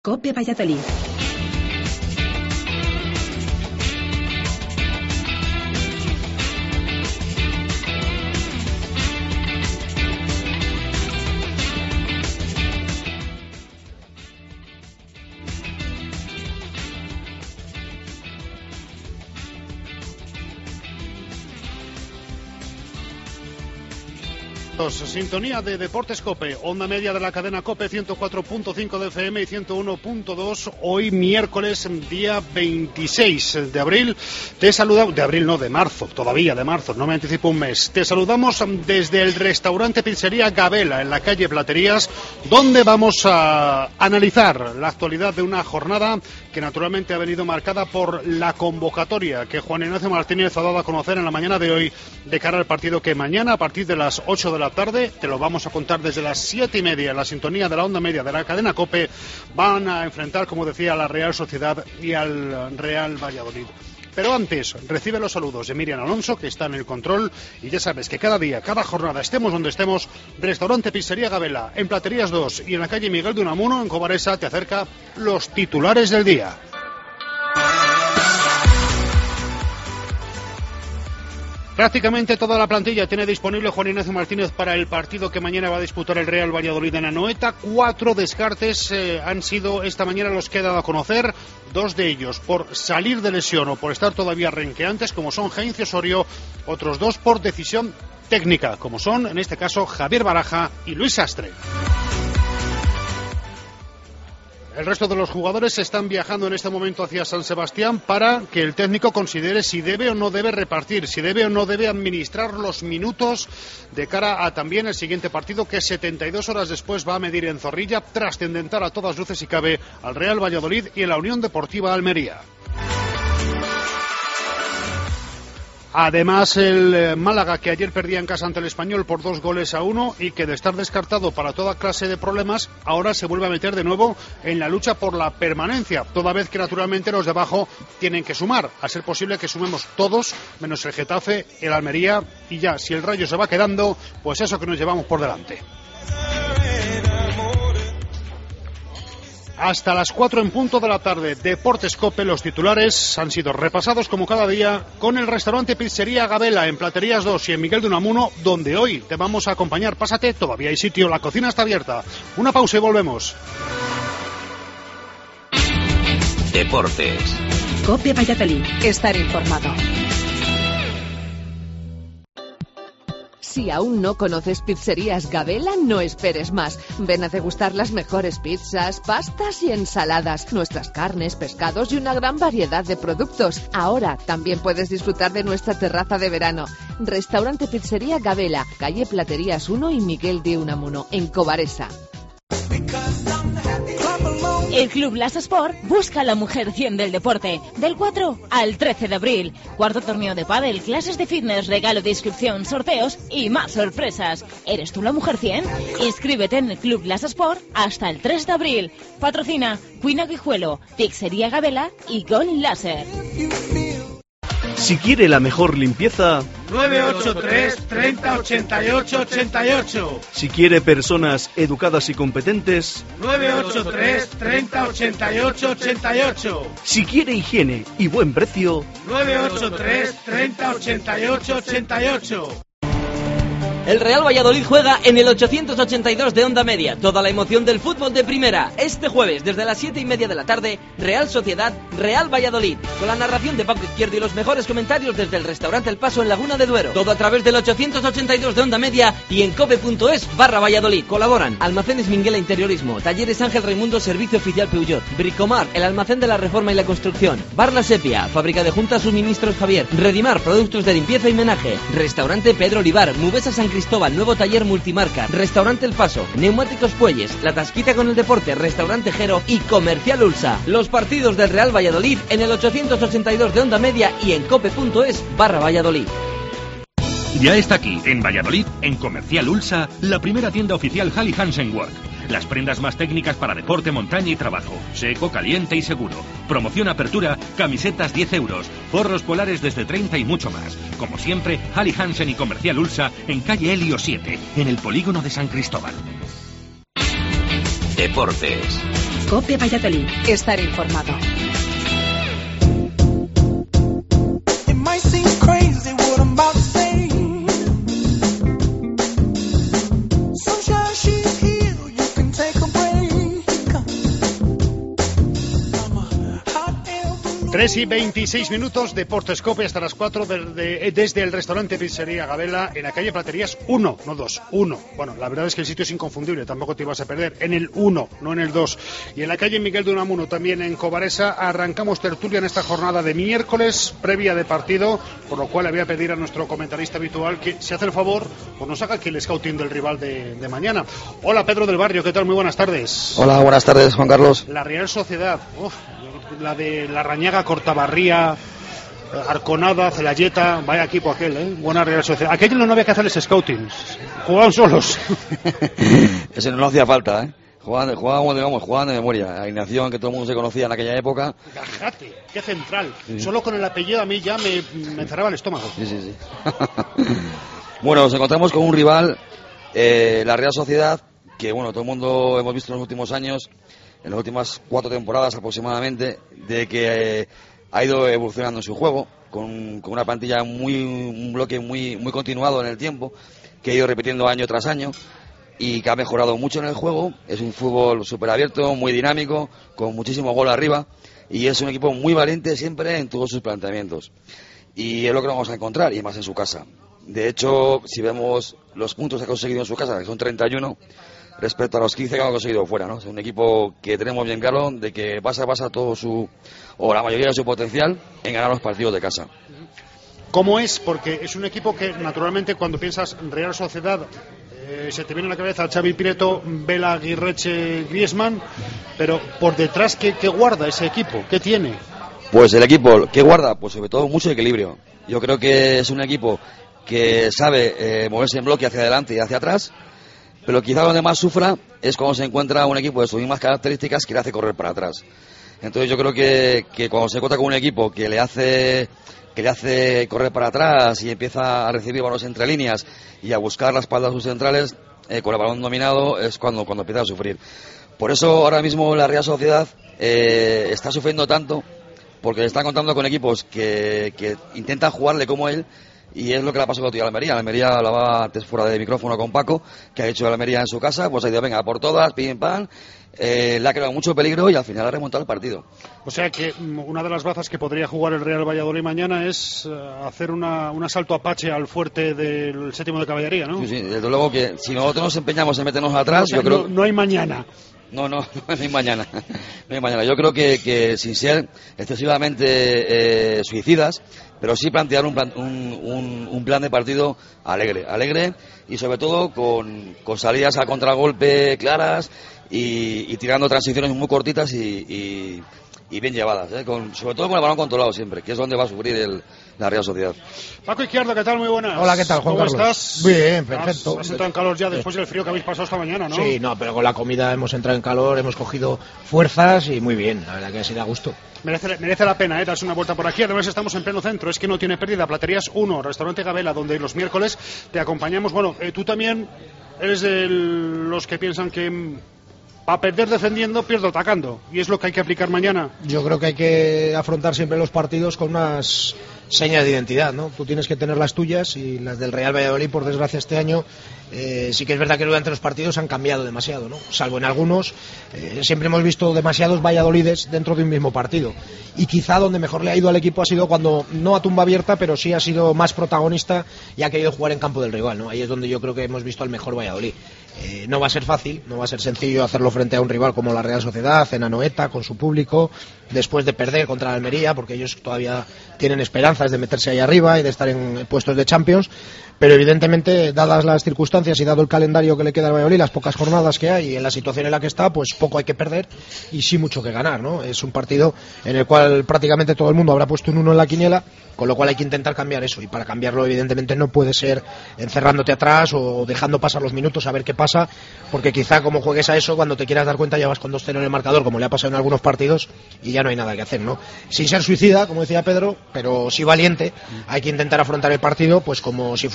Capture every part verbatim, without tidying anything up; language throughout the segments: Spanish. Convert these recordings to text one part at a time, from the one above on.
COPE Valladolid. Sintonía de Deportes COPE, onda media de la cadena COPE, ciento cuatro punto cinco de F M y ciento uno punto dos. Hoy miércoles, día veintiséis de abril. Te saludamos, de abril no, de marzo, todavía de marzo, no me anticipo un mes. Te saludamos desde el restaurante Pizzería Gabela, en la calle Platerías, donde vamos a analizar la actualidad de una jornada que naturalmente ha venido marcada por la convocatoria que Juan Ignacio Martínez ha dado a conocer en la mañana de hoy de cara al partido que mañana, a partir de las ocho de la tarde, te lo vamos a contar desde las siete y media en la sintonía de la onda media de la cadena COPE, van a enfrentar, como decía, a la Real Sociedad y al Real Valladolid. Pero antes, recibe los saludos de Miriam Alonso, que está en el control, y ya sabes que cada día, cada jornada, estemos donde estemos, restaurante Pizzería Gabela, en Platerías dos y en la calle Miguel de Unamuno, en Cobaresa, te acerca los titulares del día. Prácticamente toda la plantilla tiene disponible Juan Ignacio Martínez para el partido que mañana va a disputar el Real Valladolid en Anoeta. Cuatro descartes eh, han sido esta mañana los que he dado a conocer, dos de ellos por salir de lesión o por estar todavía renqueantes, como son Heinz Osorio, otros dos por decisión técnica, como son, en este caso, Javier Baraja y Luis Sastre. El resto de los jugadores están viajando en este momento hacia San Sebastián para que el técnico considere si debe o no debe repartir, si debe o no debe administrar los minutos de cara a también el siguiente partido, que setenta y dos horas después va a medir en Zorrilla, trascendental a todas luces y cabe al Real Valladolid y a la Unión Deportiva Almería. Además, el Málaga, que ayer perdía en casa ante el Español por dos goles a uno y que de estar descartado para toda clase de problemas, ahora se vuelve a meter de nuevo en la lucha por la permanencia, toda vez que naturalmente los de abajo tienen que sumar, a ser posible que sumemos todos, menos el Getafe, el Almería, y ya, si el Rayo se va quedando, pues eso que nos llevamos por delante. Hasta las cuatro en punto de la tarde, Deportes COPE, los titulares han sido repasados como cada día con el restaurante Pizzería Gabela en Platerías dos y en Miguel de Unamuno, donde hoy te vamos a acompañar. Pásate, todavía hay sitio, la cocina está abierta. Una pausa y volvemos. Deportes COPE Valladolid. Estar informado. Si aún no conoces Pizzerías Gabela, no esperes más. Ven a degustar las mejores pizzas, pastas y ensaladas, nuestras carnes, pescados y una gran variedad de productos. Ahora también puedes disfrutar de nuestra terraza de verano. Restaurante Pizzería Gabela, calle Platerías uno y Miguel de Unamuno, en Cobaresa. El Club Las Sport busca a la mujer cien del deporte, del cuatro al trece de abril. Cuarto torneo de pádel, clases de fitness, regalo de inscripción, sorteos y más sorpresas. ¿Eres tú la mujer cien? Inscríbete en el Club Las Sport hasta el tres de abril. Patrocina Queen Aguijuelo, Pizzería Gabela y Gol Láser. Si quiere la mejor limpieza, nueve ocho tres, treinta, ochenta y ocho, ochenta y ocho. Si quiere personas educadas y competentes, nueve ocho tres, treinta, ochenta y ocho, ochenta y ocho. Si quiere higiene y buen precio, nueve ocho tres, treinta, ochenta y ocho, ochenta y ocho. El Real Valladolid juega en el ochocientos ochenta y dos de Onda Media. Toda la emoción del fútbol de primera. Este jueves, desde las siete y media de la tarde, Real Sociedad, Real Valladolid. Con la narración de Paco Izquierdo y los mejores comentarios desde el restaurante El Paso en Laguna de Duero. Todo a través del ochocientos ochenta y dos de Onda Media y en cope.es barra Valladolid. Colaboran Almacenes Minguela Interiorismo, Talleres Ángel Raimundo, Servicio Oficial Peugeot, Bricomar, el almacén de la reforma y la construcción, Bar La Sepia, Fábrica de Juntas Suministros Javier, Redimar, productos de limpieza y menaje, Restaurante Pedro Olivar, Mubesa San Cristóbal, nuevo taller multimarca, Restaurante El Paso, Neumáticos Puelles, La Tasquita con el Deporte, Restaurante Jero y Comercial Ulsa. Los partidos del Real Valladolid en el ochocientos ochenta y dos de Onda Media y en cope.es barra Valladolid. Ya está aquí, en Valladolid, en Comercial Ulsa, la primera tienda oficial Halli Hansen Work. Las prendas más técnicas para deporte, montaña y trabajo. Seco, caliente y seguro. Promoción apertura, camisetas diez euros. Forros polares desde treinta y mucho más. Como siempre, Halli Hansen y Comercial Ulsa en calle Helio siete, en el polígono de San Cristóbal. Deportes COPE Valladolid. Estar informado. tres y veintiséis minutos, Deportes COPE hasta las cuatro de, de, desde el restaurante Pizzería Gabela en la calle Platerías uno, no dos, uno. Bueno, la verdad es que el sitio es inconfundible, tampoco te ibas a perder. En el uno, no en el dos. Y en la calle Miguel de Unamuno, también en Cobaresa, arrancamos tertulia en esta jornada de miércoles, previa de partido, por lo cual le voy a pedir a nuestro comentarista habitual que, si hace el favor, pues nos haga aquí el scouting del rival de, de mañana. Hola, Pedro del Barrio, ¿qué tal? Muy buenas tardes. Hola, buenas tardes, Juan Carlos. La Real Sociedad, uf, la de La Rañaga, Cortabarría, Arconada, Celayeta, vaya equipo aquel, ¿eh? Buena Real Sociedad. Aquello no había que hacerles scouting, jugaban solos. Ese no hacía falta, ¿eh? Jugaban, jugaban, digamos, jugaban de memoria. Alineación que todo el mundo se conocía en aquella época. Gajate, qué central. Sí. Solo con el apellido a mí ya me, me encerraba el estómago. Sí, sí, sí. Bueno, nos encontramos con un rival, eh, la Real Sociedad, que bueno, todo el mundo hemos visto en los últimos años, en las últimas cuatro temporadas aproximadamente, de que eh, ha ido evolucionando en su juego, con, con una plantilla muy, un bloque muy, muy continuado en el tiempo, que ha ido repitiendo año tras año, y que ha mejorado mucho en el juego. Es un fútbol súper abierto, muy dinámico, con muchísimo gol arriba, y es un equipo muy valiente siempre en todos sus planteamientos. Y es lo que vamos a encontrar, y más en su casa. De hecho, si vemos los puntos que ha conseguido en su casa, que son treinta y uno, respecto a los quince que ha conseguido fuera, ¿no? Es un equipo que tenemos bien claro de que basa, basa todo su, o la mayoría de su potencial en ganar los partidos de casa. ¿Cómo es? Porque es un equipo que naturalmente cuando piensas Real Sociedad eh, se te viene a la cabeza Xavi Prieto, Vela, Aguirreche, Griezmann, pero por detrás, ¿qué, qué guarda ese equipo? ¿Qué tiene? Pues el equipo, ¿qué guarda? Pues sobre todo mucho equilibrio. Yo creo que es un equipo que sabe eh, moverse en bloque hacia adelante y hacia atrás, pero quizá donde más sufra es cuando se encuentra un equipo de sus mismas características que le hace correr para atrás. Entonces yo creo que, que cuando se encuentra con un equipo que le hace que le hace correr para atrás y empieza a recibir balones entre líneas y a buscar la espalda de sus centrales, eh, con el balón dominado, es cuando, cuando empieza a sufrir. Por eso ahora mismo la Real Sociedad eh, está sufriendo tanto, porque está contando con equipos que, que intentan jugarle como él. Y es lo que le ha pasado a la Almería. La Almería hablaba antes fuera de micrófono con Paco, que ha hecho la Almería en su casa, pues ha ido, venga, por todas, pim, pam, eh, le ha creado mucho peligro y al final ha remontado el partido. O sea que una de las bazas que podría jugar el Real Valladolid mañana es uh, hacer una, un asalto apache al fuerte del séptimo de caballería, ¿no? Sí, sí, desde luego que si nosotros nos empeñamos en meternos atrás, o sea, yo creo... No, no hay mañana. No, no, no hay mañana. No hay mañana. Yo creo que, que sin ser excesivamente eh, suicidas, pero sí plantear un plan, un, un, un plan de partido alegre, alegre y sobre todo con, con salidas a contragolpe claras y, y tirando transiciones muy cortitas y, y, y bien llevadas, ¿eh? Con, sobre todo con el balón controlado siempre, que es donde va a sufrir el, la Real Sociedad. Paco Izquierdo, ¿qué tal? Muy buenas. Hola, ¿qué tal, Juan ¿Cómo Carlos? estás? Bien, perfecto. Has, has entrado en calor ya después del frío que habéis pasado esta mañana, ¿no? Sí, no, pero con la comida hemos entrado en calor, hemos cogido fuerzas y muy bien, la verdad que así da gusto. Merece, merece la pena, ¿eh? Darse una vuelta por aquí. Además estamos en pleno centro, es que no tiene pérdida. Platerías uno, restaurante Gabela, donde los miércoles te acompañamos. Bueno, eh, tú también eres de los que piensan que a perder defendiendo, pierdo atacando. Y es lo que hay que aplicar mañana. Yo creo que hay que afrontar siempre los partidos con unas señas de identidad, ¿no? Tú tienes que tener las tuyas y las del Real Valladolid, por desgracia, este año eh, sí que es verdad que durante los partidos han cambiado demasiado, ¿no? Salvo en algunos, eh, siempre hemos visto demasiados Valladolides dentro de un mismo partido. Y quizá donde mejor le ha ido al equipo ha sido cuando, no a tumba abierta, pero sí ha sido más protagonista y ha querido jugar en campo del rival, ¿no? Ahí es donde yo creo que hemos visto al mejor Valladolid. Eh, no va a ser fácil, no va a ser sencillo hacerlo frente a un rival como la Real Sociedad, en Anoeta, con su público, después de perder contra la Almería, porque ellos todavía tienen esperanzas de meterse ahí arriba y de estar en puestos de Champions, pero evidentemente, dadas las circunstancias y dado el calendario que le queda al Valladolid, las pocas jornadas que hay y en la situación en la que está, pues poco hay que perder y sí mucho que ganar, ¿no? Es un partido en el cual prácticamente todo el mundo habrá puesto un uno en la quiniela, con lo cual hay que intentar cambiar eso, y para cambiarlo evidentemente no puede ser encerrándote atrás o dejando pasar los minutos a ver qué pasa, porque quizá como juegues a eso, cuando te quieras dar cuenta ya vas con dos cero en el marcador, como le ha pasado en algunos partidos, y ya no hay nada que hacer, ¿no? Sin ser suicida, como decía Pedro, pero sí valiente, hay que intentar afrontar el partido pues como si fuera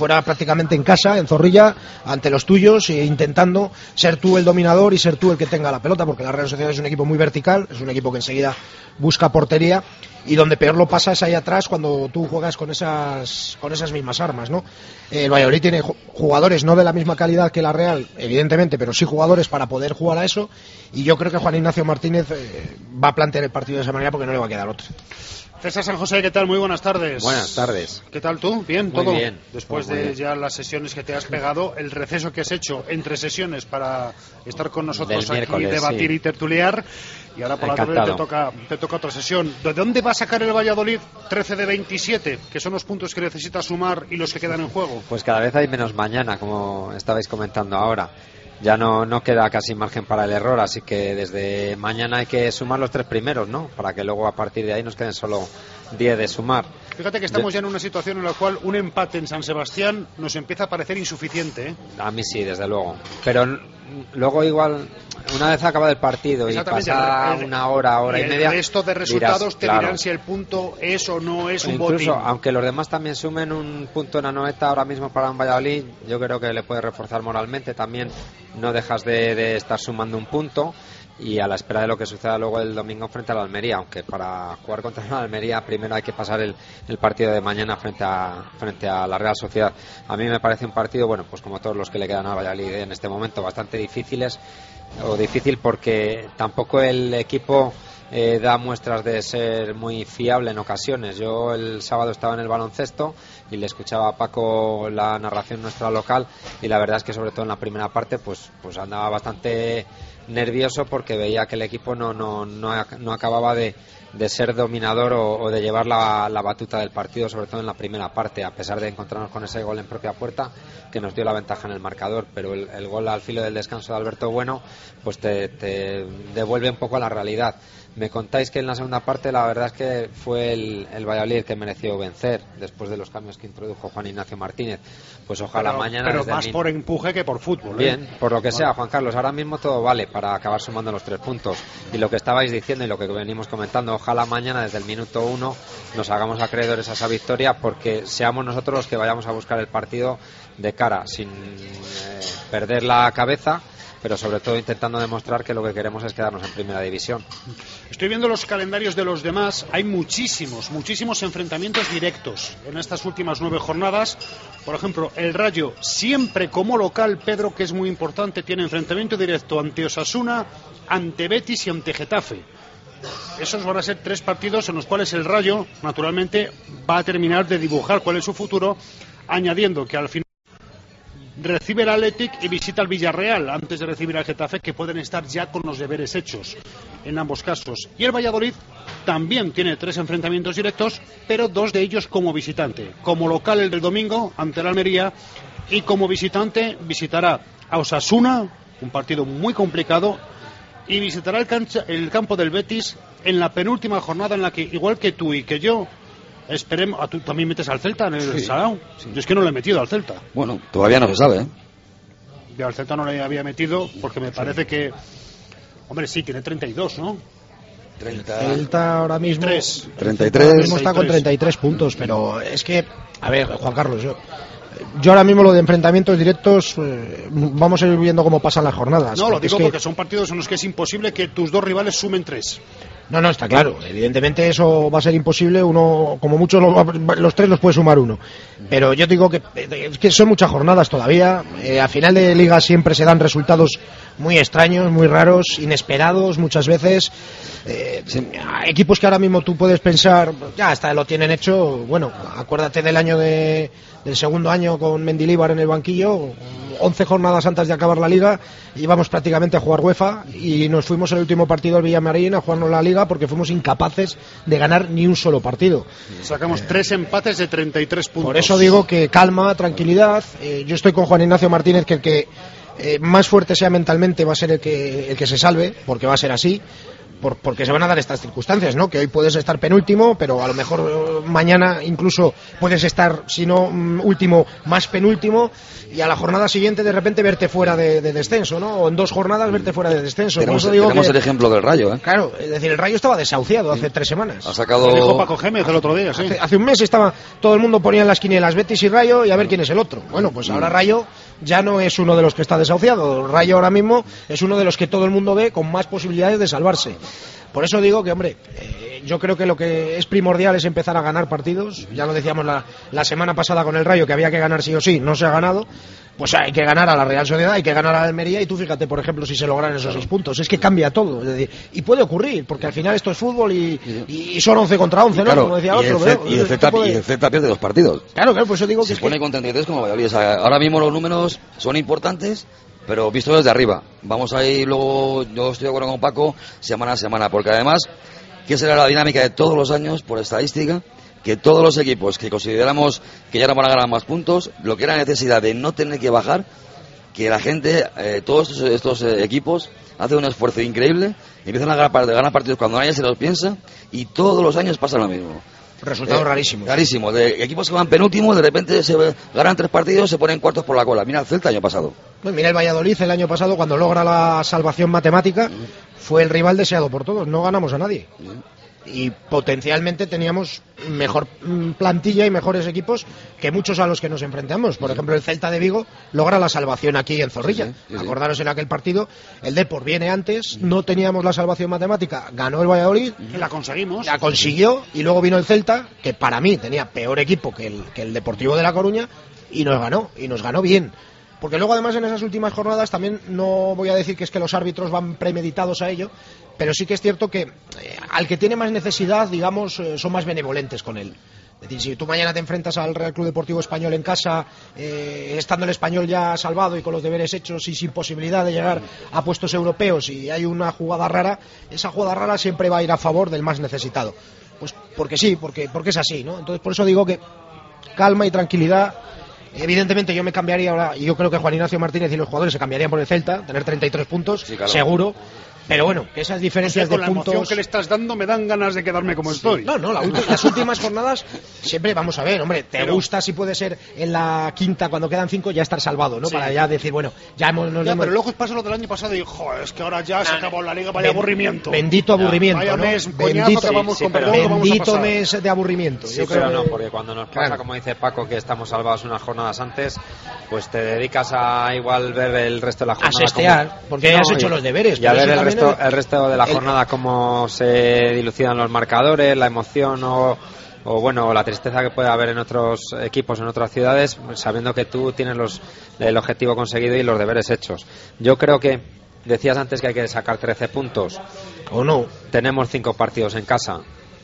fuera prácticamente en casa, en Zorrilla, ante los tuyos, e intentando ser tú el dominador y ser tú el que tenga la pelota, porque la Real Sociedad es un equipo muy vertical, es un equipo que enseguida busca portería, y donde peor lo pasa es ahí atrás cuando tú juegas con esas con esas mismas armas, ¿no? El Valladolid tiene jugadores no de la misma calidad que la Real, evidentemente, pero sí jugadores para poder jugar a eso, y yo creo que Juan Ignacio Martínez eh, va a plantear el partido de esa manera porque no le va a quedar otra. César San José, ¿qué tal? Muy buenas tardes. Buenas tardes. ¿Qué tal tú? ¿Bien? Muy ¿Todo? bien. Después muy de bien. ya las sesiones que te has pegado, el receso que has hecho entre sesiones para estar con nosotros Del aquí, debatir sí. y tertuliar, y ahora por la tarde te toca, te toca otra sesión. ¿De dónde va a sacar el Valladolid trece de veintisiete? Que son los puntos que necesita sumar y los que quedan en juego. Pues cada vez hay menos mañana, como estabais comentando ahora. Ya no, no queda casi margen para el error, así que desde mañana hay que sumar los tres primeros, ¿no? Para que luego a partir de ahí nos queden solo diez de sumar. Fíjate que estamos de... ya en una situación en la cual un empate en San Sebastián nos empieza a parecer insuficiente, ¿eh? A mí sí, desde luego. Pero luego igual, una vez acabado el partido y pasa el, una hora, hora y, y media... el resto de resultados dirás, te claro, dirán si el punto es o no es un incluso, botín. Aunque los demás también sumen un punto en la noveta ahora mismo para un Valladolid, yo creo que le puede reforzar moralmente. También no dejas de, de estar sumando un punto, y a la espera de lo que suceda luego el domingo frente a la Almería, aunque para jugar contra la Almería primero hay que pasar el, el partido de mañana frente a frente a la Real Sociedad. A mí me parece un partido, bueno, pues como todos los que le quedan a Valladolid en este momento, bastante difíciles, o difícil porque tampoco el equipo eh, da muestras de ser muy fiable en ocasiones. Yo el sábado estaba en el baloncesto y le escuchaba a Paco la narración nuestra local, y la verdad es que sobre todo en la primera parte pues pues andaba bastante nervioso porque veía que el equipo no no no, no acababa de, de ser dominador o, o de llevar la, la batuta del partido, sobre todo en la primera parte, a pesar de encontrarnos con ese gol en propia puerta que nos dio la ventaja en el marcador. Pero el, el gol al filo del descanso de Alberto Bueno pues te, te devuelve un poco a la realidad. Me contáis que en la segunda parte la verdad es que fue el, el Valladolid el que mereció vencer después de los cambios que introdujo Juan Ignacio Martínez. Pues ojalá pero, mañana... Pero más mi... por empuje que por fútbol. Bien, ¿eh? por lo que sea, Juan Carlos, ahora mismo todo vale para acabar sumando los tres puntos. Y lo que estabais diciendo y lo que venimos comentando, ojalá mañana desde el minuto uno nos hagamos acreedores a esa victoria, porque seamos nosotros los que vayamos a buscar el partido de cara, sin eh, perder la cabeza, pero sobre todo intentando demostrar que lo que queremos es quedarnos en primera división. Estoy viendo los calendarios de los demás, hay muchísimos, muchísimos enfrentamientos directos en estas últimas nueve jornadas. Por ejemplo, el Rayo, siempre como local, Pedro, que es muy importante, tiene enfrentamiento directo ante Osasuna, ante Betis y ante Getafe. Esos van a ser tres partidos en los cuales el Rayo, naturalmente, va a terminar de dibujar cuál es su futuro, añadiendo que al final recibe el Athletic y visita el Villarreal antes de recibir al Getafe, que pueden estar ya con los deberes hechos en ambos casos. Y el Valladolid también tiene tres enfrentamientos directos, pero dos de ellos como visitante. Como local el del domingo ante la Almería, y como visitante visitará a Osasuna, un partido muy complicado, y visitará el, cancha, el campo del Betis en la penúltima jornada, en la que, igual que tú y que yo, esperemos. ¿A tú también metes al Celta en el sí, Salao? Sí. Yo es que no le he metido al Celta. Bueno, todavía no se sabe, ¿eh? Yo al Celta no le había metido porque me parece sí. que... Hombre, sí, tiene treinta y dos, ¿no? treinta Celta ahora mismo... treinta y tres. Ahora mismo está con treinta y tres puntos, pero es que... A ver, Juan Carlos, yo... Yo ahora mismo lo de enfrentamientos directos eh, vamos a ir viendo cómo pasan las jornadas. No, lo digo es que... porque son partidos en los que es imposible que tus dos rivales sumen tres. No, no, está claro. Evidentemente eso va a ser imposible. Uno, como muchos, los tres los puede sumar uno. Pero yo digo que, que son muchas jornadas todavía. Eh, a final de liga siempre se dan resultados muy extraños, muy raros, inesperados muchas veces. Eh, equipos que ahora mismo tú puedes pensar, ya hasta lo tienen hecho. Bueno, acuérdate del año de, del segundo año con Mendilibar en el banquillo. once jornadas antes de acabar la liga íbamos prácticamente a jugar UEFA y nos fuimos el último partido al Villamarín a jugarnos la liga porque fuimos incapaces de ganar ni un solo partido. Sacamos eh, tres empates de treinta y tres puntos. Por eso digo que calma, tranquilidad. Eh, yo estoy con Juan Ignacio Martínez, que el que eh, más fuerte sea mentalmente va a ser el que, el que se salve, porque va a ser así. por, porque se van a dar estas circunstancias, ¿no? Que hoy puedes estar penúltimo, pero a lo mejor eh, mañana incluso puedes estar, si no um, último, más penúltimo, y a la jornada siguiente de repente verte fuera de, de descenso, ¿no? O en dos jornadas verte fuera de descenso. Tenemos, digo tenemos que, el ejemplo del Rayo, ¿eh? Claro, es decir, el Rayo estaba desahuciado hace tres semanas. Ha sacado... Lo dijo Paco Gémez el otro día, sí. Hace, hace un mes estaba, todo el mundo ponía en las quinielas Betis y Rayo y a ver quién es el otro. Bueno, pues ahora Rayo ya no es uno de los que está desahuciado. Rayo ahora mismo es uno de los que todo el mundo ve con más posibilidades de salvarse. Por eso digo que, hombre, eh, yo creo que lo que es primordial es empezar a ganar partidos. Ya lo decíamos la, la semana pasada con el Rayo, que había que ganar sí o sí, no se ha ganado. Pues hay que ganar a la Real Sociedad, hay que ganar a la Almería, y tú fíjate, por ejemplo, si se logran esos seis puntos. Es que cambia todo. Es decir, y puede ocurrir, porque al final esto es fútbol y, y, y son once contra once, ¿no? Claro, Como decía y otro. el Pero, y el Celta puede... y el Celta pierde dos partidos. Claro, claro, por eso digo que... Se es pone que... con treinta y tres como Valladolid. O sea, ahora mismo los números son importantes, pero visto desde arriba. Vamos a ir luego, yo estoy de acuerdo con Paco, semana a semana, porque además, ¿qué será la dinámica de todos los años, por estadística? Que todos los equipos que consideramos que ya no van a ganar más puntos, lo que era la necesidad de no tener que bajar, que la gente, eh, todos estos, estos eh, equipos hacen un esfuerzo increíble, empiezan a ganar, ganar partidos cuando nadie se los piensa, y todos los años pasa lo mismo. Resultados eh, rarísimos. Rarísimos. De equipos que van penúltimos, de repente se ganan tres partidos, se ponen cuartos por la cola. Mira el Celta el año pasado. Pues mira el Valladolid el año pasado, cuando logra la salvación matemática, mm. fue el rival deseado por todos. No ganamos a nadie. Mm. Y potencialmente teníamos mejor plantilla y mejores equipos que muchos a los que nos enfrentamos. Por ejemplo, el Celta de Vigo logra la salvación aquí en Zorrilla. Sí, sí, sí. Acordaros en aquel partido, el Depor viene antes, no teníamos la salvación matemática, ganó el Valladolid, la conseguimos, la consiguió, y luego vino el Celta, que para mí tenía peor equipo que el, que el Deportivo de La Coruña, y nos ganó, y nos ganó bien. Porque luego además en esas últimas jornadas también no voy a decir que es que los árbitros van premeditados a ello, pero sí que es cierto que eh, al que tiene más necesidad, digamos, eh, son más benevolentes con él. Es decir, si tú mañana te enfrentas al Real Club Deportivo Español en casa, eh, estando el Español ya salvado y con los deberes hechos y sin posibilidad de llegar a puestos europeos, y hay una jugada rara, esa jugada rara siempre va a ir a favor del más necesitado. Pues porque sí, porque, porque es así, ¿no? Entonces por eso digo que calma y tranquilidad. Evidentemente yo me cambiaría ahora, y yo creo que Juan Ignacio Martínez y los jugadores se cambiarían por el Celta, tener treinta y tres puntos, sí, claro, seguro. Pero bueno, que esas diferencias, o sea, con de la puntos... emoción que le estás dando me dan ganas de quedarme como sí. estoy. No, no, la ulti... las últimas jornadas siempre vamos a ver, hombre, te pero... gusta si puede ser en la quinta, cuando quedan cinco, ya estar salvado, ¿no? Sí. Para ya decir, bueno, ya hemos... Nos ya, hemos... pero luego pasa lo del año pasado y, joder, es que ahora ya se acabó la liga, vaya ben... aburrimiento. Bendito aburrimiento, vaya ¿no? mes, bendito, que vamos sí, con sí, perdón, bendito vamos mes de aburrimiento. Sí, yo pero creo no, que... porque cuando nos pasa, claro, como dice Paco, que estamos salvados unas jornadas antes, pues te dedicas a igual ver el resto de la jornada. A sestear, como... porque no, has hecho los deberes. Y a ver el resto, el resto de la el... jornada, cómo se dilucidan los marcadores, la emoción o, o bueno, la tristeza que puede haber en otros equipos, en otras ciudades, sabiendo que tú tienes los, el objetivo conseguido y los deberes hechos. Yo creo que decías antes que hay que sacar trece puntos. ¿O no? Tenemos cinco partidos en casa.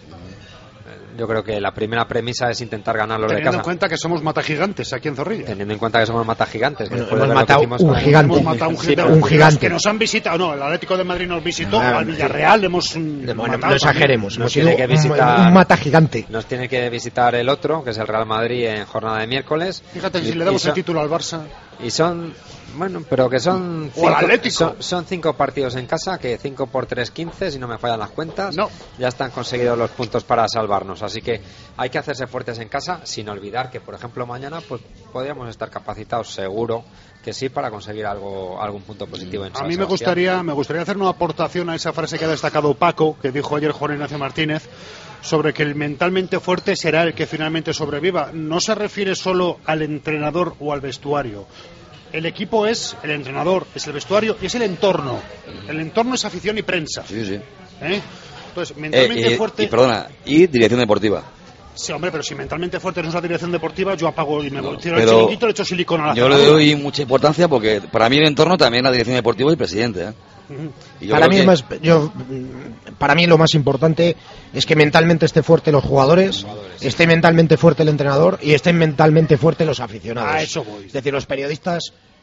Yo creo que la primera premisa es intentar ganar los de casa. Teniendo en cuenta que somos matagigantes aquí en Zorrilla. Teniendo en cuenta que somos matagigantes. Bueno, hemos matado un gigante. Hemos matado un, sí, un gigante. Que nos han visitado, no, el Atlético de Madrid nos visitó, ah, al Villarreal hemos bueno, matado. No exageremos, nos tiene que visitar un, un matagigante. Nos tiene que visitar el otro, que es el Real Madrid, en jornada de miércoles. Fíjate, y, si le damos son, el título al Barça. Y son... Bueno, pero que son cinco, son, son cinco partidos en casa, que cinco por tres, quince, si no me fallan las cuentas. No. Ya están conseguidos los puntos para salvarnos. Así que hay que hacerse fuertes en casa, sin olvidar que, por ejemplo, mañana pues podríamos estar capacitados, seguro que sí, para conseguir algo, algún punto positivo en San A mí me gustaría, me gustaría hacer una aportación a esa frase que ha destacado Paco, que dijo ayer Juan Ignacio Martínez, sobre que el mentalmente fuerte será el que finalmente sobreviva. No se refiere solo al entrenador o al vestuario. El equipo es el entrenador, es el vestuario y es el entorno. El entorno es afición y prensa. Sí, sí. ¿Eh? Entonces, mentalmente eh, eh, fuerte... Y perdona, y dirección deportiva. Sí, hombre, pero si mentalmente fuerte no es la dirección deportiva, yo apago y me voy. Tiro el chiringuito, le echo silicona a la Yo le doy mucha importancia porque para mí el entorno también es la dirección deportiva y el presidente, ¿eh? Y para mí que... es más, yo, para mí lo más importante es que mentalmente esté fuerte los jugadores, jugadores esté sí. mentalmente fuerte el entrenador y estén mentalmente fuerte los aficionados. A eso voy. Es decir, los periodistas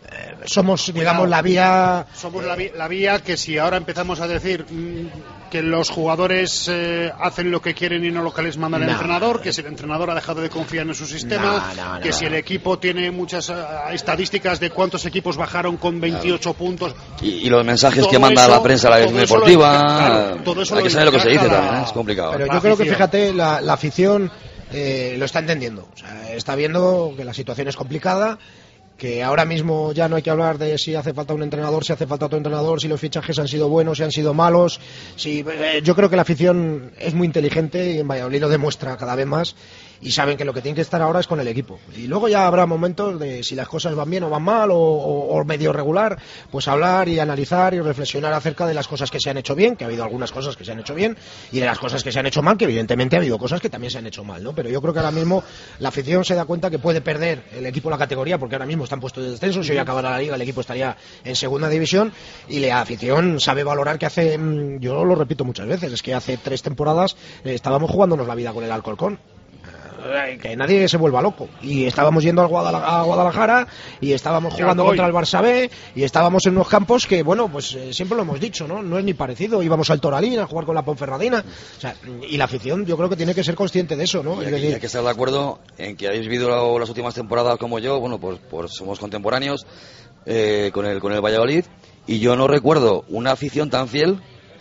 eh, somos, digamos, la vía... Somos la, la vía que si ahora empezamos a decir mmm, que los jugadores eh, hacen lo que quieren y no lo que les manda el no. entrenador, que si el entrenador ha dejado de confiar en su sistema, no, no, no, que no. si el equipo tiene muchas uh, estadísticas de cuántos equipos bajaron con veintiocho claro. puntos... Y, y los mensajes que manda eso, la prensa, la deportiva, claro, todo eso hay que saber lo que se dice la, también, es complicado. Pero yo creo que, fíjate, la, la afición eh, lo está entendiendo, o sea, está viendo que la situación es complicada, que ahora mismo ya no hay que hablar de si hace falta un entrenador, si hace falta otro entrenador, si los fichajes han sido buenos, si han sido malos. Si, eh, yo creo que la afición es muy inteligente y en Valladolid lo demuestra cada vez más y saben que lo que tienen que estar ahora es con el equipo. Y luego ya habrá momentos de si las cosas van bien o van mal o, o, o medio regular, pues hablar y analizar y reflexionar acerca de las cosas que se han hecho bien, que ha habido algunas cosas que se han hecho bien, y de las cosas que se han hecho mal, que evidentemente ha habido cosas que también se han hecho mal, ¿no? Pero yo creo que ahora mismo la afición se da cuenta que puede perder el equipo la categoría, porque ahora mismo están puestos de descenso, si hoy acabara la liga el equipo estaría en segunda división, y la afición sabe valorar que hace, yo lo repito muchas veces, es que hace tres temporadas eh, estábamos jugándonos la vida con el Alcorcón, que nadie se vuelva loco, y estábamos yendo a Guadalajara, a Guadalajara y estábamos jugando contra el Barça B y estábamos en unos campos que, bueno, pues eh, siempre lo hemos dicho, ¿no? No es ni parecido, íbamos al Toralín a jugar con la Ponferradina, o sea, y la afición yo creo que tiene que ser consciente de eso, ¿no? Y es aquí, decir, hay que estar de acuerdo en que habéis vivido las últimas temporadas como yo, bueno, pues, pues somos contemporáneos eh, con el con el Valladolid, y yo no recuerdo una afición tan fiel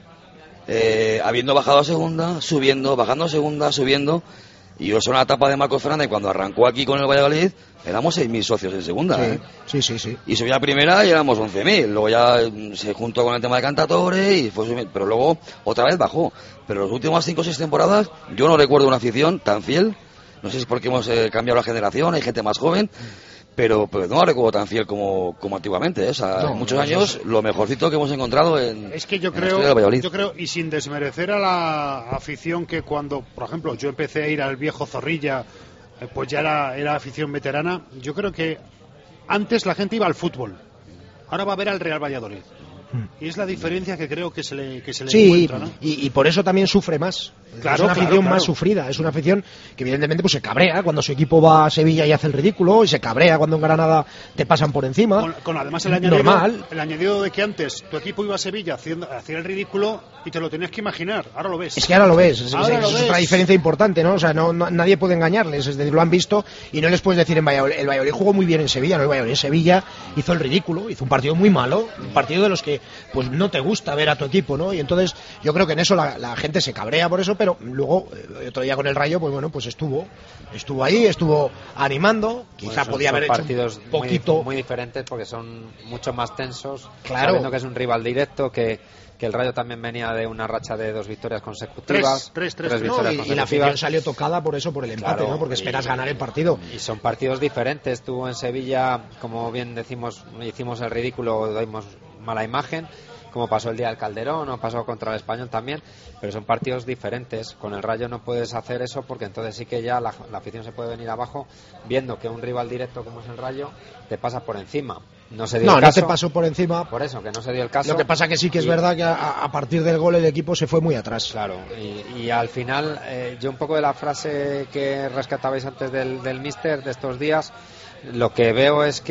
eh, habiendo bajado a segunda, subiendo, bajando a segunda, subiendo. Y yo soy una etapa de Marcos Fernández, cuando arrancó aquí con el Valladolid, éramos seis mil socios en segunda. Sí, ¿eh? sí, sí, sí. Y subía a primera y éramos once mil. Luego ya se juntó con el tema de Cantatore, y fue subiendo, pero luego otra vez bajó. Pero las últimas cinco o seis temporadas yo no recuerdo una afición tan fiel. No sé si es porque hemos eh, cambiado la generación, hay gente más joven, pero, pero no la recuerdo tan fiel como, como antiguamente. ¿eh? O sea, no, en muchos no, años no. lo mejorcito que hemos encontrado en Es que yo en creo, la del Valladolid. yo creo, y sin desmerecer a la afición, que cuando, por ejemplo, yo empecé a ir al viejo Zorrilla, eh, pues ya era, era afición veterana. Yo creo que antes la gente iba al fútbol, ahora va a ver al Real Valladolid. Y es la diferencia que creo que se le, que se le sí, encuentra, ¿no? y, y por eso también sufre más. Claro, es una claro, afición claro. más sufrida, es una afición que evidentemente pues se cabrea cuando su equipo va a Sevilla y hace el ridículo, y se cabrea cuando en Granada te pasan por encima. Con, con además el añadido, normal. el añadido de que antes tu equipo iba a Sevilla haciendo, hacía el ridículo y te lo tenías que imaginar, ahora lo ves. Es que ahora lo ves, es, Ahora es, lo es ves. otra diferencia importante, ¿no? O sea, no, no- nadie puede engañarles, es decir, lo han visto y no les puedes decir en Valladolid. El Valladolid jugó muy bien en Sevilla, no el Valladolid en Sevilla hizo el ridículo, hizo un partido muy malo, un partido de los que pues no te gusta ver a tu equipo, ¿no? Y entonces yo creo que en eso la, la gente se cabrea por eso, pero luego eh, otro día con el Rayo, pues bueno, pues estuvo, estuvo ahí, estuvo animando, quizá Pues son- podía son haber hecho partidos un poquito. muy, muy diferentes, porque son mucho más tensos, Claro. sabiendo que es un rival directo, que, que el Rayo también venía de una racha de dos victorias consecutivas, Tres, tres, tres, No, victorias y, y la consecutivas. afición salió tocada por eso, por el empate, Claro, ¿no? Porque y- esperas ganar el partido. Y son partidos diferentes. Estuvo en Sevilla, como bien decimos, hicimos el ridículo, dimos mala imagen, como pasó el día del Calderón o pasó contra el Español también, pero son partidos diferentes. Con el Rayo no puedes hacer eso, porque entonces sí que ya la, la afición se puede venir abajo viendo que un rival directo como es el Rayo te pasa por encima. No se dio No, el no caso. te pasó por encima. Por eso, que no se dio el caso. Lo que pasa que sí que es Y- verdad que a, a partir del gol el equipo se fue muy atrás. Claro, y, y al final, eh, yo un poco de la frase que rescatabais antes del, del míster de estos días, lo que veo es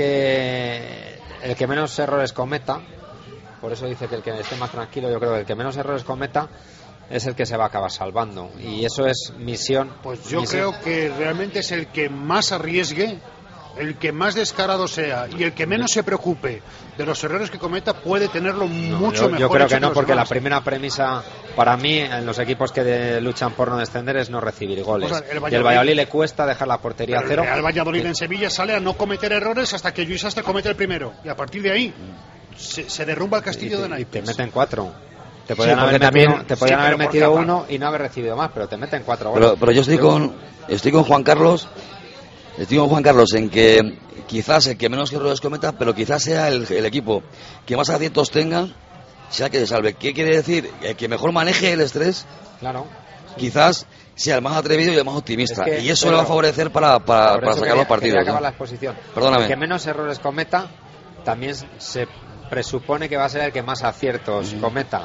que el que menos errores cometa, por eso dice que el que esté más tranquilo, yo creo que el que menos errores cometa es el que se va a acabar salvando. Y eso es misión. Pues yo misión. creo que realmente es el que más arriesgue, el que más descarado sea y el que menos se preocupe de los errores que cometa puede tenerlo No, mucho yo, mejor. yo creo hecho que no, los porque la demás. primera premisa para mí en los equipos que de- luchan por no descender es no recibir goles. O sea, el y el Valladolid- Valladolid le cuesta dejar la portería Pero a cero. el Real Valladolid Sí. en Sevilla sale a no cometer errores hasta que Luis Astre comete el primero y a partir de ahí se, se derrumba el castillo Y te, de y naipes. te meten cuatro. Te podían porque haber también- metido, te podían sí, haber pero metido porque- uno y no haber recibido más, pero te meten cuatro goles. Pero, pero yo estoy con, estoy con Juan Carlos, estoy con Juan Carlos en que quizás el que menos errores cometa, pero quizás sea el, el equipo que más aciertos tenga, sea el que se salve. ¿Qué quiere decir? El que mejor maneje el estrés, Claro. quizás sea el más atrevido y el más optimista. Es que, y eso pero- le va a favorecer para, para, Por para eso sacar quería- los partidos. quería acabar ¿no? la exposición. Perdóname. El que menos errores cometa también se presupone que va a ser el que más aciertos cometa.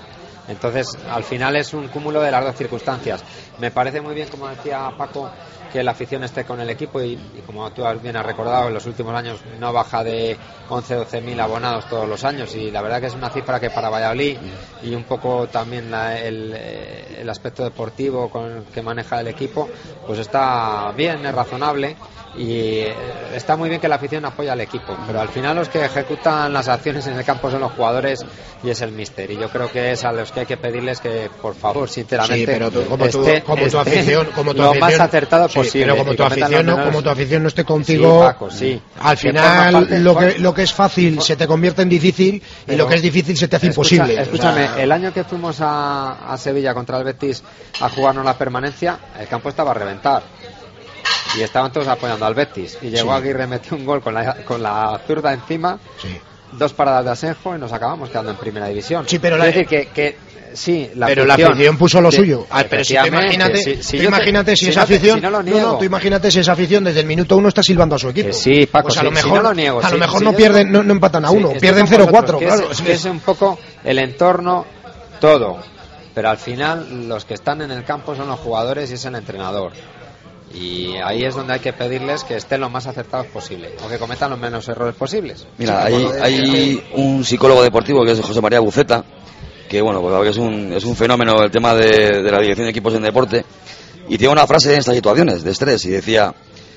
Entonces, al final es un cúmulo de las dos circunstancias. Me parece muy bien, como decía Paco, que la afición esté con el equipo y, y como tú bien has recordado, en los últimos años no baja de once o doce mil abonados todos los años, y la verdad que es una cifra que para Valladolid y un poco también la, el, el aspecto deportivo con el que maneja el equipo, pues está bien, es razonable. Y está muy bien que la afición apoya al equipo, pero al final los que ejecutan las acciones en el campo son los jugadores y es el míster, y yo creo que es a los que hay que pedirles que por favor, sinceramente, sí, pero tú, como, esté, tú, como tu afición, como tu lo afición, más acertado sí, posible, pero como tu afición, no, como tu afición no esté contigo, sí, Paco, sí. Al final parte, lo que lo que es fácil se te convierte en difícil, pero, y lo que es difícil se te hace escucha, imposible. Escúchame, o sea, el año que fuimos a, a Sevilla contra el Betis a jugarnos la permanencia, el campo estaba a reventar. Y estaban todos apoyando al Betis. Y llegó sí. Aguirre, metió un gol con la, con la zurda encima. Sí. Dos paradas de Asenjo y nos acabamos quedando en primera división. Sí, pero la... Es decir que, que sí, la pero afición, la afición puso lo de, suyo. Ah, pero si imagínate, si, si tú imagínate te, si, si esa no afición, te, si no, lo no, no, tú imagínate si esa afición desde el minuto uno está silbando a su equipo. Que sí, Paco, pues a sí, lo mejor, si no lo niego, a lo sí, mejor sí, no pierden, no, no empatan a uno, sí, pierden cero cuatro, claro. Es, es, es un poco el entorno, todo. Pero al final los que están en el campo son los jugadores y es el entrenador. Y ahí es donde hay que pedirles que estén lo más acertados posible o que cometan los menos errores posibles. Mira, hay, hay un psicólogo deportivo que es José María Buceta, que bueno, pues es un, es un fenómeno el tema de, de la dirección de equipos en deporte, y tiene una frase en estas situaciones de estrés y decía,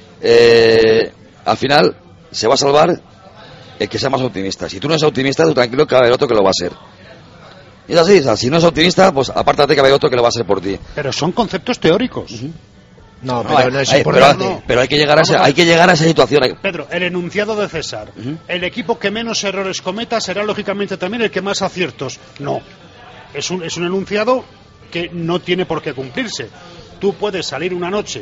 eh, al final se va a salvar el que sea más optimista. Si tú no eres optimista, tú tranquilo que va a haber otro que lo va a ser. Y es así, o sea, si no es optimista, pues apártate que va a haber otro que lo va a ser por ti. Pero son conceptos teóricos. Uh-huh. No, pero no, no es hay, importante. Pero, pero hay que llegar a esa, hay que llegar a esa situación. Pedro, el enunciado de César. Uh-huh. El equipo que menos errores cometa será lógicamente también el que más aciertos. No. Es un, es un enunciado que no tiene por qué cumplirse. Tú puedes salir una noche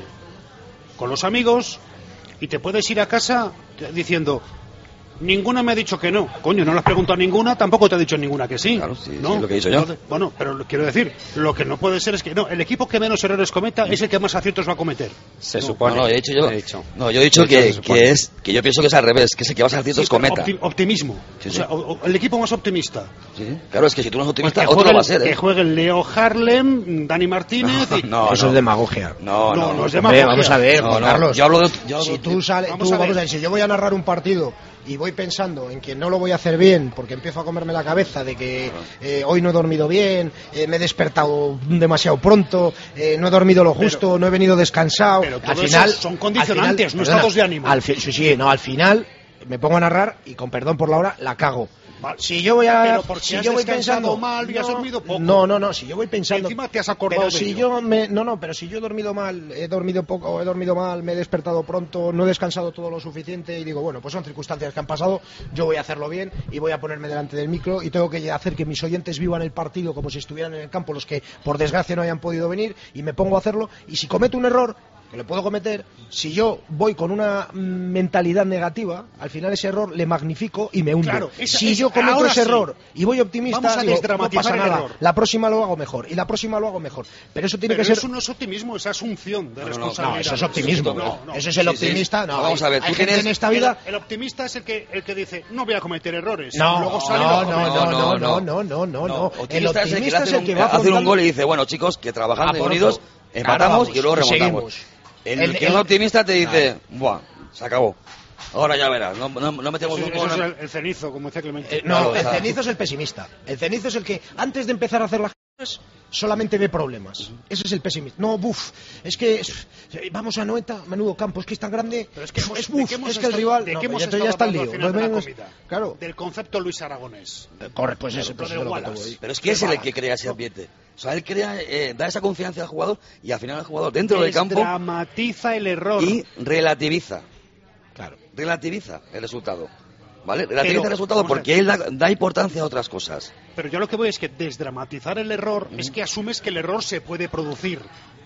con los amigos y te puedes ir a casa diciendo: ninguna me ha dicho que no. Coño, no le has preguntado a ninguna, tampoco te ha dicho ninguna que sí. Claro, sí, ¿no? Sí, lo que he dicho yo. Entonces, bueno, pero quiero decir, lo que no puede ser es que no, el equipo que menos errores cometa es el que más aciertos va a cometer. Se no, supone. No, no, he dicho yo. He dicho. No, yo he dicho, que, que es que yo pienso que es al revés, que es el que más aciertos sí, cometa. Opti- optimismo. Sí, sí. O sea, o, o el equipo más optimista. Sí, claro, es que si tú no eres optimista, pues otro lo va a ser. ¿eh? Que juegue Leo Harlem, Dani Martínez. No, y... no, eso no. es demagogia. No, no, no, no es Hombre, demagogia. vamos a ver, no, Juan no, Carlos. Yo hablo de. Yo si hablo tú sales, vamos tú, a ver. vamos a ver, si yo voy a narrar un partido y voy pensando en que no lo voy a hacer bien porque empiezo a comerme la cabeza de que eh, hoy no he dormido bien, eh, me he despertado demasiado pronto, eh, no he dormido lo justo, pero, no he venido descansado. Pero al final son condicionantes, final, no perdona, estados de ánimo. Al fi- sí, sí, no, al final me pongo a narrar y con perdón por la hora la cago. Vale. Si yo voy a, pero porque si has yo voy descansado pensando mal y has dormido poco. No, no, no, si yo voy pensando. Y encima te has acordado pero de si ello. yo me, no, no, pero si yo he dormido mal, he dormido poco, he dormido mal, me he despertado pronto, no he descansado todo lo suficiente y digo, bueno, pues son circunstancias que han pasado, yo voy a hacerlo bien y voy a ponerme delante del micro y tengo que hacer que mis oyentes vivan el partido como si estuvieran en el campo, los que por desgracia no hayan podido venir, y me pongo a hacerlo, y si cometo un error, que le puedo cometer, si yo voy con una mentalidad negativa, al final ese error le magnifico y me hundo. Claro, esa, si esa, yo cometo ese sí. error y voy optimista, vamos a digo, desdramatizar no pasa el nada, error. la próxima lo hago mejor y la próxima lo hago mejor. Pero eso tiene pero que ser. Eso no es optimismo, es asunción de no, responsabilidad. No, eso es optimismo. No, no. Eso es el sí, optimista. sí. No, vamos a ver, hay tú gente tienes en esta vida. El, el optimista es el que el que dice, no voy a cometer errores. No, luego sale no, y lo no, comete. no, no, no, no, no, no, no. El optimista es el que va a hacer un gol y dice, bueno, chicos, que trabajando y unidos empatamos y luego remontamos. El, el que es optimista te dice, buah, se acabó. Ahora ya verás, no, no, no metemos eso, un eso gol. es el, el cenizo, como decía Clemente. Eh, no, Claro, el o sea, cenizo es el pesimista. El cenizo es el que antes de empezar a hacer las cosas solamente ve problemas. Ese es el pesimista. No, buf, es que vamos a Noeta, menudo campo, es que es tan grande. Pero es que hemos, es buf, es que estado, el rival. ¿de No, qué hemos ya, ya está el lío. al final de la Nos- comida? Claro. Del concepto Luis Aragonés. Eh, Corre, pues Claro, ese, pues de eso es lo que Wallace. te voy. Pero es que es el que crea ese ambiente. O sea, él crea, eh, da esa confianza al jugador y al final el jugador dentro del campo Dramatiza el error. y relativiza. Claro. Relativiza el resultado. ¿Vale? Relativiza Pero, el resultado vamos a porque él da, da importancia a otras cosas. Pero yo lo que voy es que desdramatizar el error Mm. es que asumes que el error se puede producir.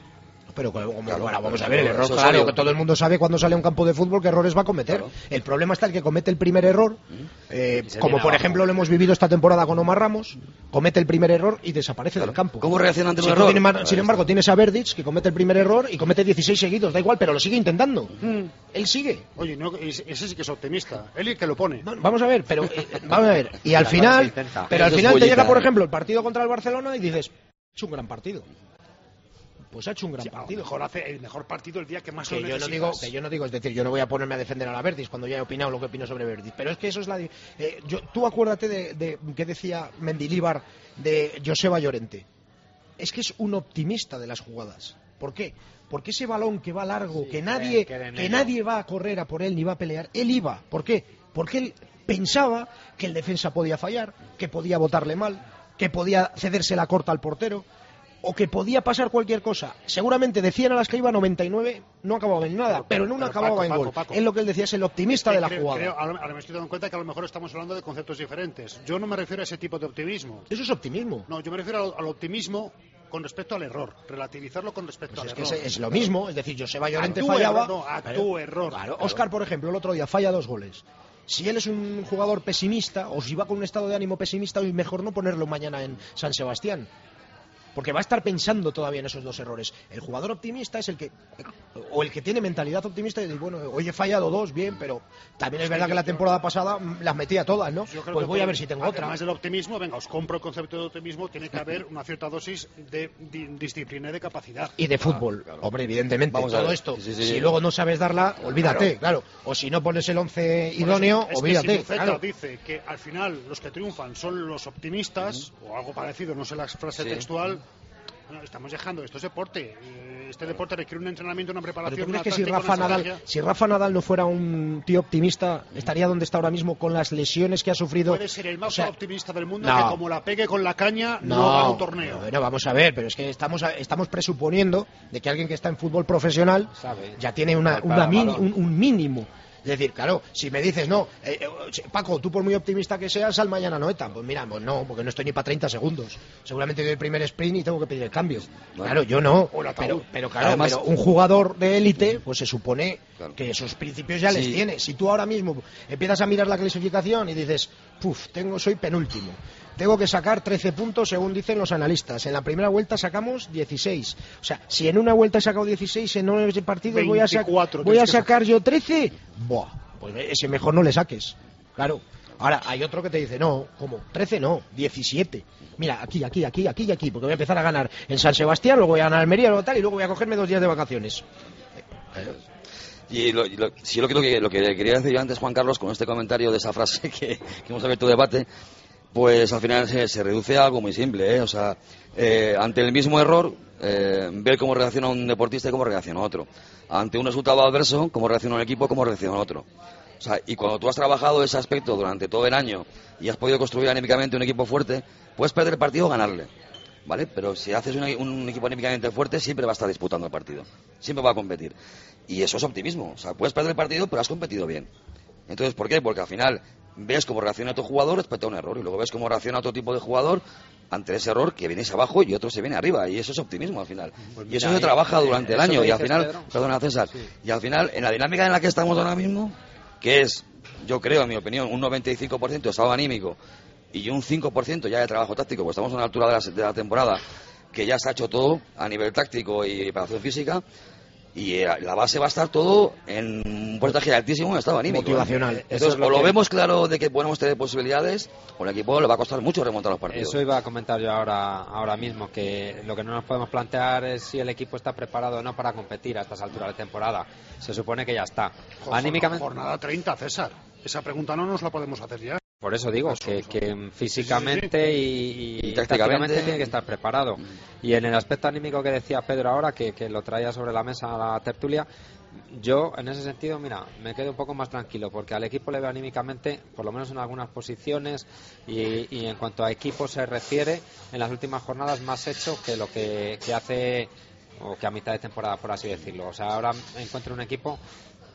Pero como, claro, bueno, vamos claro, a ver, el error, eso claro, es que todo el mundo sabe cuando sale a un campo de fútbol qué errores va a cometer. Claro. El problema está el que comete el primer error, eh, como por abajo. ejemplo lo hemos vivido esta temporada con Omar Ramos, comete el primer error y desaparece claro. del campo. ¿Cómo reacciona ante un si error? Tiene, sin embargo, tienes a Verdic, que comete el primer error y comete dieciséis seguidos, da igual, pero lo sigue intentando. Mm. Él sigue. Oye, no, ese sí que es optimista. Él es el que lo pone. No, vamos a ver, pero eh, vamos a ver. Y al final, pero al final te llega, por ejemplo, el partido contra el Barcelona y dices, es un gran partido. Pues ha hecho un gran sí, partido. Mejor hace el mejor partido el día que más que lo yo no digo Que yo no digo, es decir, yo no voy a ponerme a defender a la Verdic cuando ya he opinado lo que opino sobre Verdic, pero es que eso es la... Eh, yo, tú acuérdate de, de que decía Mendilíbar de Joseba Llorente. Es que es un optimista de las jugadas. ¿Por qué? Porque ese balón que va largo, sí, que nadie que, que nadie va a correr a por él ni va a pelear, él iba. ¿Por qué? Porque él pensaba que el defensa podía fallar, que podía botarle mal, que podía cederse la corta al portero, o que podía pasar cualquier cosa. Seguramente de cien a las que iba, noventa y nueve no acababa en nada, pero, pero en una pero acababa Paco, en Paco, gol. Paco. Es lo que él decía, es el optimista es que de la creo, jugada. Creo, ahora me estoy dando cuenta que a lo mejor estamos hablando de conceptos diferentes. Yo no me refiero a ese tipo de optimismo. Eso es optimismo. No, yo me refiero al, al optimismo con respecto al error, relativizarlo con respecto pues al es error. Que es, es lo mismo, es decir, Joseba Llorente a fallaba... Error, no, a pero, tu error. Claro, Óscar, por ejemplo, el otro día falla dos goles. Si él es un jugador pesimista, o si va con un estado de ánimo pesimista, hoy mejor no ponerlo mañana en San Sebastián. Porque va a estar pensando todavía en esos dos errores. El jugador optimista es el que, o el que tiene mentalidad optimista y dice, bueno, hoy he fallado dos, bien, pero también es verdad que la temporada pasada las metía todas, ¿no? Pues voy a ver si tengo otra. Además del optimismo, venga, os compro el concepto de optimismo, tiene que haber una cierta dosis de di disciplina y de capacidad. Y de fútbol, claro, claro. Hombre, evidentemente, Vamos todo esto. Sí, sí, sí. Si luego no sabes darla, olvídate, claro. claro. O si no pones el once idóneo, es olvídate. Que si claro. dice que al final los que triunfan son los optimistas, mm. o algo parecido, no sé la frase sí. textual. Bueno, estamos dejando, esto es deporte. Este deporte requiere un entrenamiento, una preparación. ¿Pero tú una crees que si táctica, Rafa Nadal, si Rafa Nadal no fuera un tío optimista, estaría donde está ahora mismo con las lesiones que ha sufrido? Puede ser el más o sea, optimista del mundo, no. que como la pegue con la caña no, no gana un torneo. Bueno, vamos a ver, pero es que estamos estamos presuponiendo de que alguien que está en fútbol profesional sabe, ya tiene una, una min, un, un mínimo. Es decir, claro, si me dices, no, eh, eh, Paco, tú por muy optimista que seas, sal mañana Noeta. Pues mira, pues no, porque no estoy ni para treinta segundos. Seguramente doy el primer sprint y tengo que pedir el cambio. Bueno, claro, yo no. Pero, pero claro, Además, pero un jugador de élite, pues se supone claro. que esos principios ya sí. les tiene. Si tú ahora mismo empiezas a mirar la clasificación y dices, puf, tengo, soy penúltimo. Tengo que sacar trece puntos según dicen los analistas. En la primera vuelta sacamos dieciséis. O sea, si en una vuelta he sacado dieciséis, en nueve partidos voy a, sac voy a sacar yo trece. Buah, pues ese mejor no le saques. Claro. Ahora, hay otro que te dice, no, ¿cómo? trece no, diecisiete. Mira, aquí, aquí, aquí, aquí y aquí, porque voy a empezar a ganar en San Sebastián, luego voy a ganar Almería, luego tal, y luego voy a cogerme dos días de vacaciones. Y lo, y lo, sí, lo, que, lo, que, lo que quería decir yo antes, Juan Carlos, con este comentario de esa frase que, que hemos abierto debate, pues al final se, se reduce a algo muy simple, ¿eh? O sea, eh, ante el mismo error, eh, ver cómo reacciona un deportista y cómo reacciona otro. Ante un resultado adverso, cómo reacciona un equipo, cómo reacciona otro. O sea, y cuando tú has trabajado ese aspecto durante todo el año y has podido construir anímicamente un equipo fuerte, puedes perder el partido o ganarle, ¿vale? Pero si haces un, un equipo anímicamente fuerte, siempre va a estar disputando el partido, siempre va a competir. Y eso es optimismo. O sea, puedes perder el partido, pero has competido bien. Entonces, ¿por qué? Porque al final ves cómo reacciona tu jugador respecto a un error y luego ves cómo reacciona otro tipo de jugador ante ese error, que vienes abajo y otro se viene arriba, y eso es optimismo al final. Pues mira, y eso se trabaja eh, durante eh, el año y al final, Pedro. perdona César, sí. y al final en la dinámica en la que estamos ahora mismo, que es, yo creo, en mi opinión, un noventa y cinco por ciento de estado anímico y un cinco por ciento ya de trabajo táctico, porque estamos a una altura de la, de la temporada que ya se ha hecho todo a nivel táctico y preparación física. Y la base va a estar todo en un porcentaje altísimo en estado anímico. Motivacional. ¿eh? Entonces, lo o lo que... vemos claro de que podemos tener posibilidades, o el equipo le va a costar mucho remontar los partidos. Eso iba a comentar yo ahora, ahora mismo, que lo que no nos podemos plantear es si el equipo está preparado o no para competir a estas alturas de temporada. Se supone que ya está. Jornada, Anímicamente... jornada treinta, César. Esa pregunta no nos la podemos hacer ya. Por eso digo que, que físicamente sí, sí, sí. y, y, y tácticamente tiene que estar preparado. Y en el aspecto anímico que decía Pedro ahora, que, que lo traía sobre la mesa a la tertulia, yo en ese sentido, mira, me quedo un poco más tranquilo, porque al equipo le veo anímicamente, por lo menos en algunas posiciones, y, y en cuanto a equipo se refiere, en las últimas jornadas más hecho que lo que, que hace, o que a mitad de temporada, por así decirlo. O sea, ahora encuentro un equipo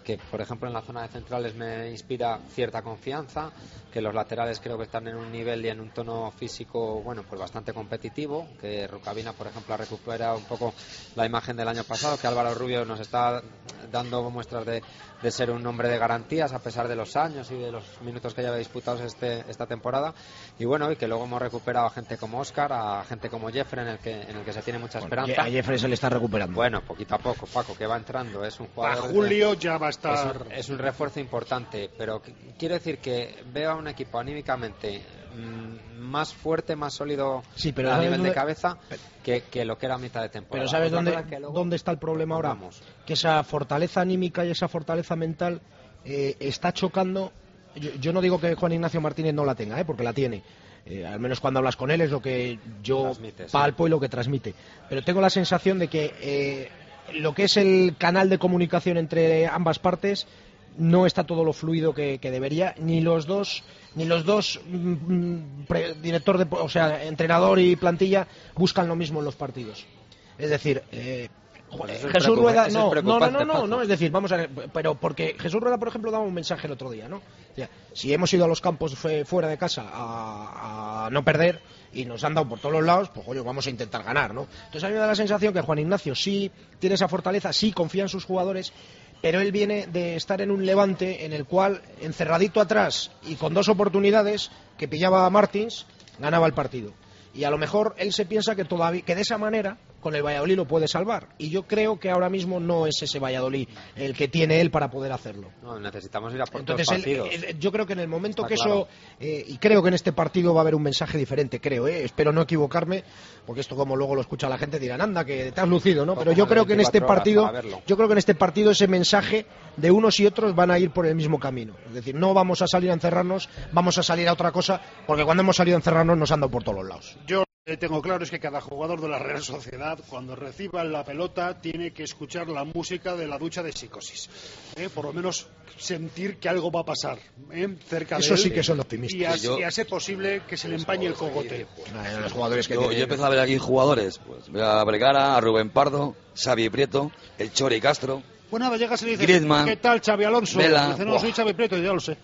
que por ejemplo en la zona de centrales me inspira cierta confianza, que los laterales creo que están en un nivel y en un tono físico bueno pues bastante competitivo, que Rukavina por ejemplo ha recuperado un poco la imagen del año pasado, que Álvaro Rubio nos está dando muestras de, de ser un hombre de garantías a pesar de los años y de los minutos que lleva disputados este, esta temporada, y bueno, y que luego hemos recuperado a gente como Óscar, a gente como Jeffrey en el que, en el que se tiene mucha bueno, esperanza. A Jeffrey se le está recuperando. Bueno, poquito a poco, Paco, que va entrando, es un jugador... A Julio de, ya va a estar... Es un, es un refuerzo importante, pero que, quiero decir que veo a un equipo anímicamente mmm, más fuerte, más sólido sí, pero a nivel dónde... de cabeza que, que lo que era a mitad de temporada. Pero ¿sabes dónde, luego... dónde está el problema ahora? Vamos. Que esa fortaleza anímica y esa fortaleza mental eh, está chocando. Yo, yo no digo que Juan Ignacio Martínez no la tenga, ¿eh? Porque la tiene. Eh, al menos cuando hablas con él es lo que yo Transmite, palpo sí. y lo que transmite. Pero tengo la sensación de que eh, lo que es el canal de comunicación entre ambas partes no está todo lo fluido que, que debería, ni los dos ni los dos mm, pre, director de, o sea, entrenador y plantilla buscan lo mismo en los partidos. Es decir, eh, Pues Jesús Rueda, no, no, no, no, no, no, es decir, vamos a ver, pero porque Jesús Rueda, por ejemplo, daba un mensaje el otro día, ¿no? O sea, si hemos ido a los campos fuera de casa a, a no perder y nos han dado por todos los lados, pues coño, vamos a intentar ganar, ¿no? Entonces a mí me da la sensación que Juan Ignacio sí tiene esa fortaleza, sí confía en sus jugadores, pero él viene de estar en un Levante en el cual, encerradito atrás y con dos oportunidades que pillaba a Martins, ganaba el partido. Y a lo mejor él se piensa que todavía que de esa manera con el Valladolid lo puede salvar, y yo creo que ahora mismo no es ese Valladolid el que tiene él para poder hacerlo. No, necesitamos ir a por Entonces, todos los partidos. Él, él, yo creo que en el momento Está que claro. eso eh, y creo que en este partido va a haber un mensaje diferente, creo, eh, espero no equivocarme, porque esto como luego lo escucha la gente dirán, anda, que te has lucido, ¿no? Pero yo creo que en este partido yo creo que en este partido ese mensaje de unos y otros van a ir por el mismo camino, es decir, no vamos a salir a encerrarnos, vamos a salir a otra cosa, porque cuando hemos salido a encerrarnos nos han dado por todos los lados. Yo tengo claro es que cada jugador de la Real Sociedad, cuando reciba la pelota, tiene que escuchar la música de la ducha de Psicosis. ¿Eh? Por lo menos sentir que algo va a pasar ¿eh? cerca Eso de él. Sí que son optimistas. Y a, yo, y a ser posible que se le empañe el cogote. No, los jugadores que yo, tienen... yo empiezo a ver aquí jugadores. Pues, voy a Vergara, a Rubén Pardo, Xavi Prieto, el Chori Castro. Pues nada, llegas y le dices, Griezmann, ¿qué tal Xavi Alonso? Vela, dice, no, soy Xavi Prieto, ya lo sé.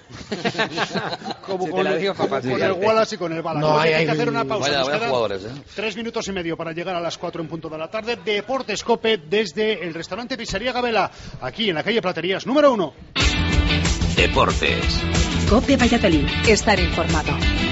Como si con, el, como con el Wallace y con el Bala. No, hay, hay que hacer una pausa. Vaya, vaya jugadores, ¿eh? Tres minutos y medio para llegar a las cuatro en punto de la tarde. Deportes Cope desde el restaurante Pizzería Gabela, aquí en la calle Platerías, número uno. Deportes. Cope Valladolid. Estar informado.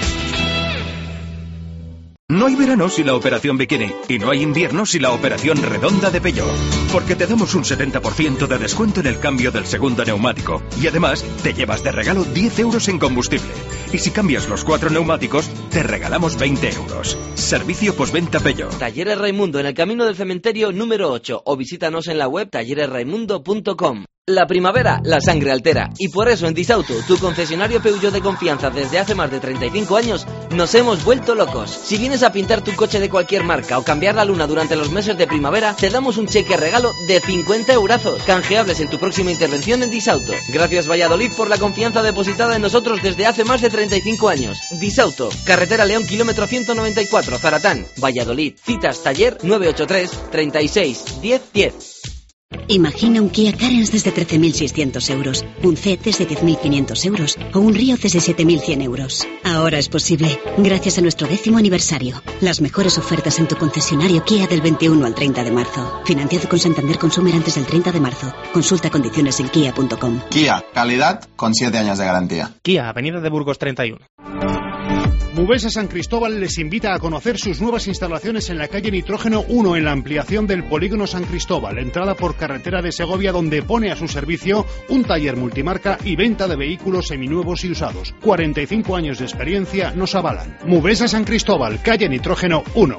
No hay verano sin la operación bikini y no hay invierno sin la operación redonda de Peugeot, porque te damos un setenta por ciento de descuento en el cambio del segundo neumático y además te llevas de regalo diez euros en combustible. Y si cambias los cuatro neumáticos, te regalamos veinte euros. Servicio postventa Peugeot. Talleres Raimundo en el camino del cementerio número ocho o visítanos en la web talleres raimundo punto com. La primavera, la sangre altera, y por eso en Disauto, tu concesionario Peugeot de confianza desde hace más de treinta y cinco años, nos hemos vuelto locos. Si vienes a pintar tu coche de cualquier marca o cambiar la luna durante los meses de primavera, te damos un cheque regalo de cincuenta eurazos, canjeables en tu próxima intervención en Disauto. Gracias Valladolid por la confianza depositada en nosotros desde hace más de treinta y cinco años. Disauto, carretera León, kilómetro ciento noventa y cuatro, Zaratán, Valladolid. Citas taller nueve ocho tres, treinta y seis, diez, diez. Imagina un Kia Carens desde trece mil seiscientos euros, un Ceed desde diez mil quinientos euros o un Río desde siete mil cien euros. Ahora es posible, gracias a nuestro décimo aniversario. Las mejores ofertas en tu concesionario Kia del veintiuno al treinta de marzo. Financiado con Santander Consumer antes del treinta de marzo. Consulta condiciones en kia punto com. Kia, calidad con siete años de garantía. Kia, Avenida de Burgos treinta y uno. Mubesa San Cristóbal les invita a conocer sus nuevas instalaciones en la calle Nitrógeno uno, en la ampliación del polígono San Cristóbal, entrada por carretera de Segovia, donde pone a su servicio un taller multimarca y venta de vehículos seminuevos y usados. cuarenta y cinco años de experiencia nos avalan. Mubesa San Cristóbal, calle Nitrógeno uno.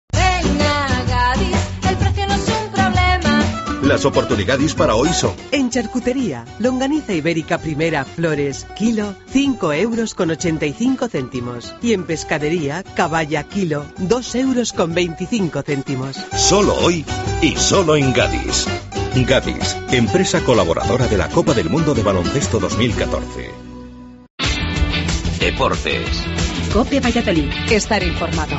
Las oportunidades para hoy son: en charcutería, longaniza ibérica primera Flores, kilo, cinco euros con ochenta y cinco céntimos. Y en pescadería, caballa kilo, dos euros con veinticinco céntimos. Solo hoy y solo en Gadis. Gadis, empresa colaboradora de la Copa del Mundo de Baloncesto dos mil catorce. Deportes. Cope Valladolid. Estar informado.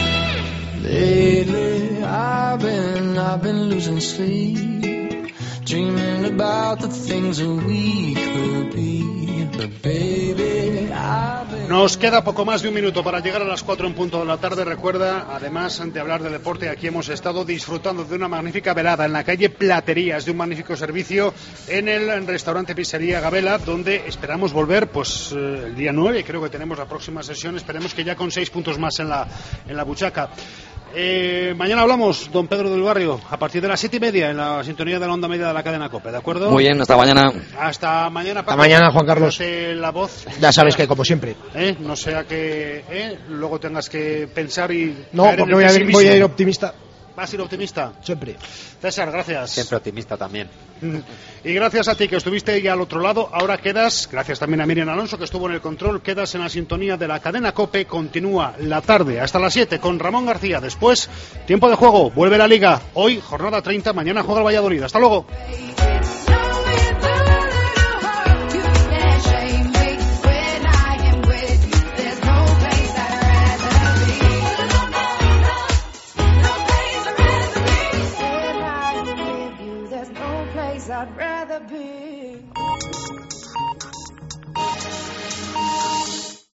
Lately, I've been, I've been losing sleep, dreaming about the things that we could be, but baby, I've been... Nos queda poco más de un minuto para llegar a las cuatro en punto de la tarde. Recuerda, además de hablar de deporte, aquí hemos estado disfrutando de una magnífica velada en la calle Platerías, de un magnífico servicio en el restaurante Pizzería Gabela, donde esperamos volver pues eh, el día nueve, creo que tenemos la próxima sesión, esperemos que ya con seis puntos más en la, en la buchaca. Eh, mañana hablamos, don Pedro del Barrio, a partir de las siete y media en la sintonía de la onda media de la cadena COPE, ¿de acuerdo? Muy bien, hasta mañana. Hasta mañana, Paco. Hasta mañana, Juan Carlos. La voz. Ya sabes que, como siempre. ¿Eh? No sea que ¿eh? luego tengas que pensar y... No, porque voy a, ir, voy a ir optimista. ¿Vas a ir optimista? Siempre. César, gracias. Siempre optimista también. Y gracias a ti que estuviste ahí al otro lado. Ahora quedas, gracias también a Miriam Alonso que estuvo en el control, quedas en la sintonía de la cadena COPE. Continúa la tarde hasta las siete con Ramón García. Después, tiempo de juego, vuelve la Liga. Hoy, jornada treinta, mañana juega el Valladolid. Hasta luego. I'd rather be.